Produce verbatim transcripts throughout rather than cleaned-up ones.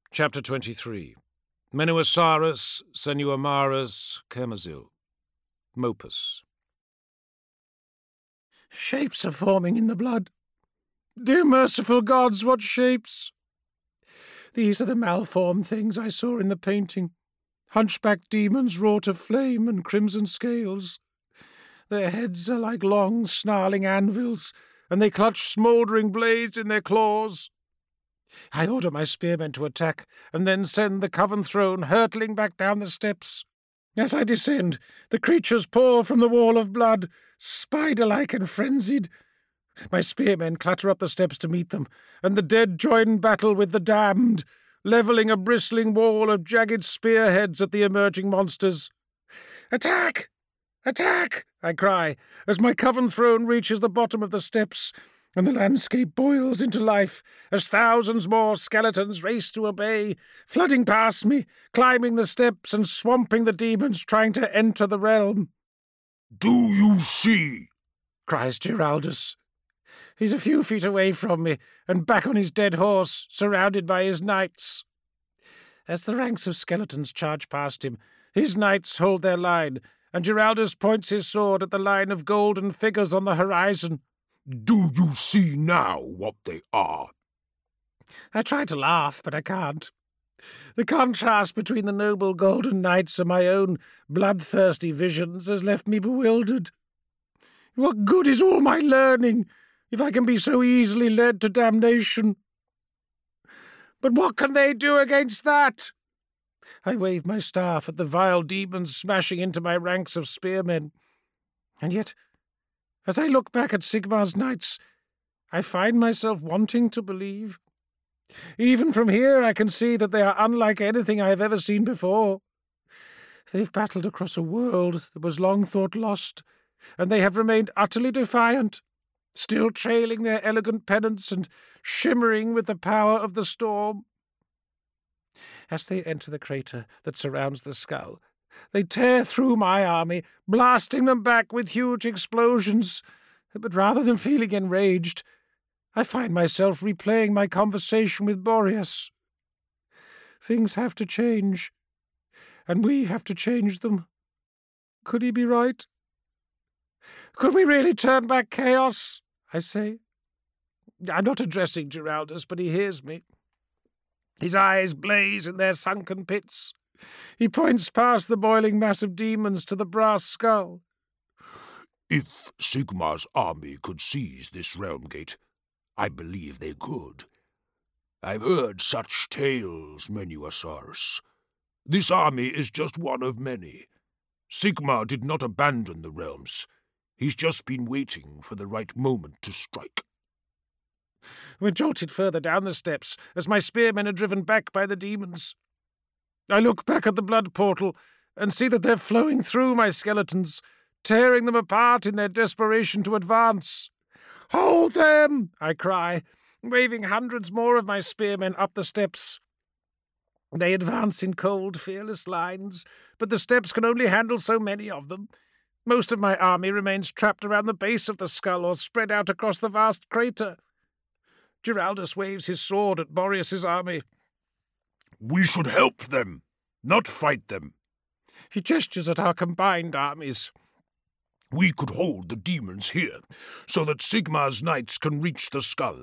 Chapter twenty-three. Menuosaurus Senuamaras Kermazil. Mopus. Shapes are forming in the blood. Dear merciful gods, what shapes! These are the malformed things I saw in the painting. Hunchbacked demons wrought of flame and crimson scales. Their heads are like long, snarling anvils, and they clutch smouldering blades in their claws. I order my spearmen to attack, and then send the Coven Throne hurtling back down the steps. As I descend, the creatures pour from the wall of blood, spider-like and frenzied. My spearmen clatter up the steps to meet them, and the dead join battle with the damned, levelling a bristling wall of jagged spearheads at the emerging monsters. "Attack! Attack!" I cry, as my Coven Throne reaches the bottom of the steps, and the landscape boils into life as thousands more skeletons race to obey, flooding past me, climbing the steps and swamping the demons trying to enter the realm. "Do you see?" cries Giraldus. He's a few feet away from me, and back on his dead horse, surrounded by his knights. As the ranks of skeletons charge past him, his knights hold their line, and Giraldus points his sword at the line of golden figures on the horizon. "Do you see now what they are?" I try to laugh, but I can't. The contrast between the noble golden knights and my own bloodthirsty visions has left me bewildered. What good is all my learning if I can be so easily led to damnation? But what can they do against that? I wave my staff at the vile demons smashing into my ranks of spearmen. And yet, as I look back at Sigmar's knights, I find myself wanting to believe. Even from here I can see that they are unlike anything I have ever seen before. They've battled across a world that was long thought lost, and they have remained utterly defiant, still trailing their elegant pennants and shimmering with the power of the storm. As they enter the crater that surrounds the skull, they tear through my army, blasting them back with huge explosions. But rather than feeling enraged, I find myself replaying my conversation with Boreas. Things have to change, and we have to change them. Could he be right? Could we really turn back chaos? I say. I'm not addressing Giraldus, but he hears me. His eyes blaze in their sunken pits. He points past the boiling mass of demons to the brass skull. "If Sigmar's army could seize this realm gate, I believe they could. I've heard such tales, Menuosaurus. This army is just one of many. Sigmar did not abandon the realms. He's just been waiting for the right moment to strike." We're jolted further down the steps as my spearmen are driven back by the demons. I look back at the blood portal and see that they're flowing through my skeletons, tearing them apart in their desperation to advance. "Hold them!" I cry, waving hundreds more of my spearmen up the steps. They advance in cold, fearless lines, but the steps can only handle so many of them. Most of my army remains trapped around the base of the skull or spread out across the vast crater. Giraldus waves his sword at Boreas's army. "We should help them, not fight them." He gestures at our combined armies. "We could hold the demons here, so that Sigmar's knights can reach the skull."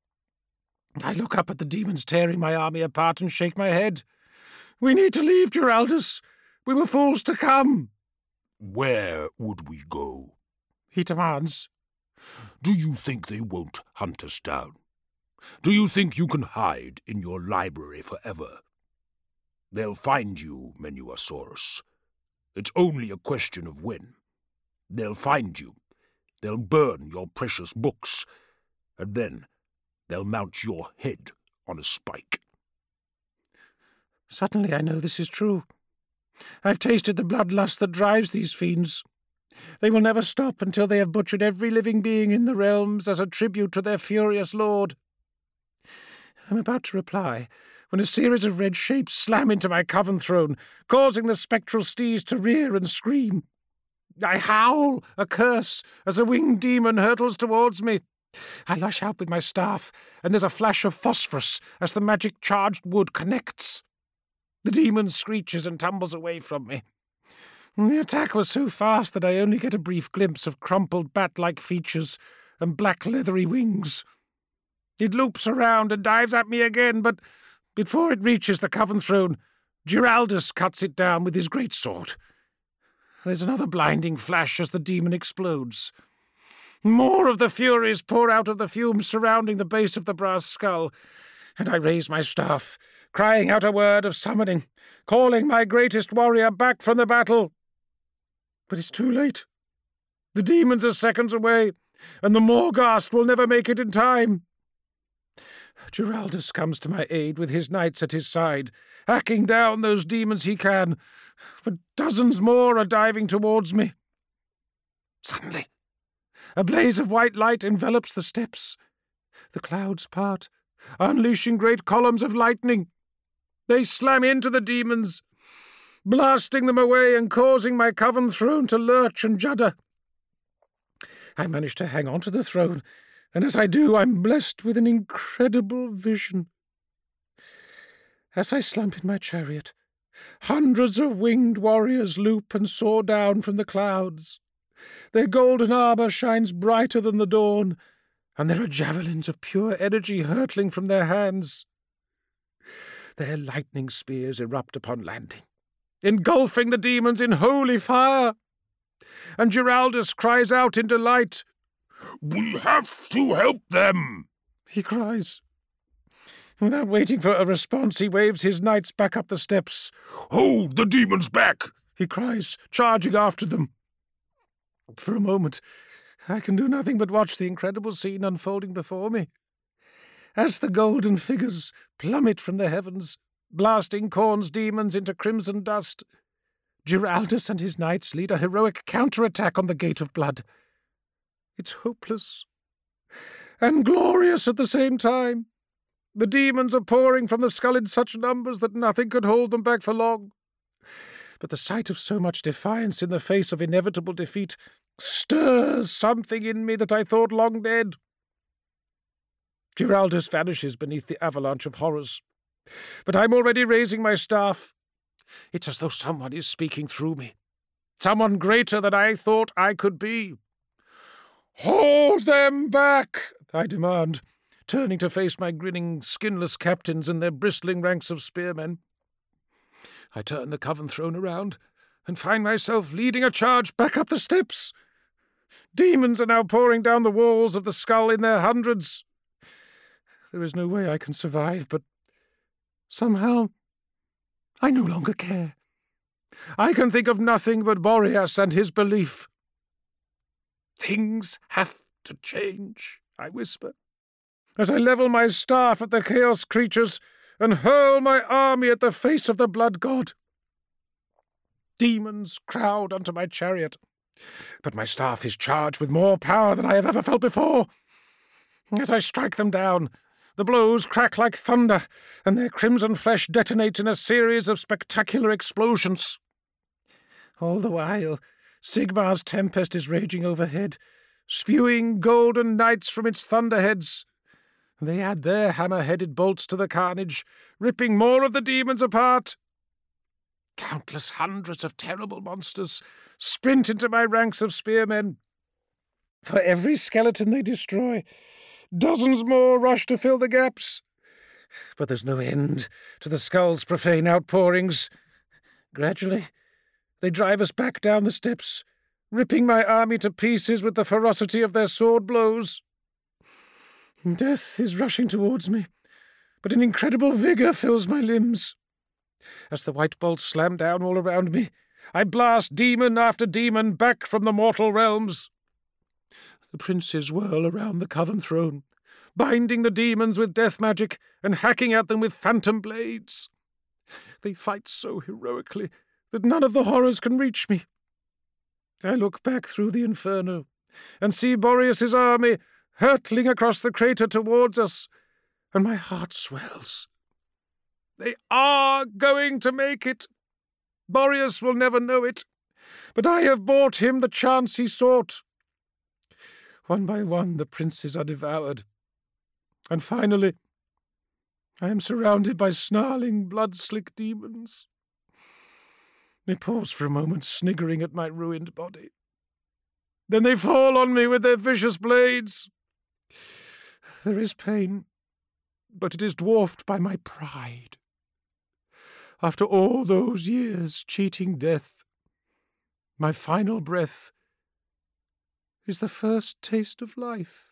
I look up at the demons tearing my army apart and shake my head. "We need to leave, Giraldus. We were fools to come." "Where would we go?" he demands. "Do you think they won't hunt us down? Do you think you can hide in your library forever? They'll find you, Menuosaurus. It's only a question of when. They'll find you. They'll burn your precious books, and then they'll mount your head on a spike." Suddenly I know this is true. I've tasted the bloodlust that drives these fiends. They will never stop until they have butchered every living being in the realms as a tribute to their furious lord. I'm about to reply when a series of red shapes slam into my Coven Throne, causing the spectral steeds to rear and scream. I howl a curse as a winged demon hurtles towards me. I lash out with my staff, and there's a flash of phosphorus as the magic-charged wood connects. The demon screeches and tumbles away from me. The attack was so fast that I only get a brief glimpse of crumpled bat-like features and black leathery wings. It loops around and dives at me again, but before it reaches the Coven Throne, Giraldus cuts it down with his greatsword. There's another blinding flash as the demon explodes. More of the furies pour out of the fumes surrounding the base of the brass skull, and I raise my staff, crying out a word of summoning, calling my greatest warrior back from the battle. But it's too late. The demons are seconds away, and the Morghast will never make it in time. Giraldus comes to my aid with his knights at his side, hacking down those demons he can, but dozens more are diving towards me. Suddenly, a blaze of white light envelops the steps. The clouds part, unleashing great columns of lightning. They slam into the demons, blasting them away and causing my Coven Throne to lurch and judder. I manage to hang on to the throne, and as I do, I'm blessed with an incredible vision. As I slump in my chariot, hundreds of winged warriors loop and soar down from the clouds. Their golden armour shines brighter than the dawn, and there are javelins of pure energy hurtling from their hands. Their lightning spears erupt upon landing, engulfing the demons in holy fire. And Giraldus cries out in delight. "We have to help them!" he cries. Without waiting for a response, he waves his knights back up the steps. "Hold the demons back!" he cries, charging after them. For a moment, I can do nothing but watch the incredible scene unfolding before me. As the golden figures plummet from the heavens, blasting Khorne's demons into crimson dust, Giraldus and his knights lead a heroic counterattack on the Gate of Blood. It's hopeless and glorious at the same time. The demons are pouring from the skull in such numbers that nothing could hold them back for long. But the sight of so much defiance in the face of inevitable defeat stirs something in me that I thought long dead. Giraldus vanishes beneath the avalanche of horrors, but I'm already raising my staff. It's as though someone is speaking through me, someone greater than I thought I could be. "Hold them back!" I demand, turning to face my grinning, skinless captains and their bristling ranks of spearmen. I turn the Coven Throne around and find myself leading a charge back up the steps. Demons are now pouring down the walls of the skull in their hundreds. There is no way I can survive, but somehow I no longer care. I can think of nothing but Boreas and his belief. "Things have to change," I whisper, as I level my staff at the chaos creatures and hurl my army at the face of the blood god. Demons crowd onto my chariot, but my staff is charged with more power than I have ever felt before. As I strike them down, the blows crack like thunder, and their crimson flesh detonates in a series of spectacular explosions. All the while, Sigmar's tempest is raging overhead, spewing golden knights from its thunderheads. They add their hammer-headed bolts to the carnage, ripping more of the demons apart. Countless hundreds of terrible monsters sprint into my ranks of spearmen. For every skeleton they destroy, dozens more rush to fill the gaps. But there's no end to the skull's profane outpourings. Gradually, they drive us back down the steps, ripping my army to pieces with the ferocity of their sword blows. Death is rushing towards me, but an incredible vigour fills my limbs. As the white bolts slam down all around me, I blast demon after demon back from the mortal realms. The princes whirl around the Coven Throne, binding the demons with death magic and hacking at them with phantom blades. They fight so heroically that none of the horrors can reach me. I look back through the inferno and see Boreas's army hurtling across the crater towards us, and my heart swells. They are going to make it. Boreas will never know it, but I have bought him the chance he sought. One by one the princes are devoured, and finally I am surrounded by snarling, blood-slick demons. They pause for a moment, sniggering at my ruined body. Then they fall on me with their vicious blades. There is pain, but it is dwarfed by my pride. After all those years cheating death, my final breath is the first taste of life.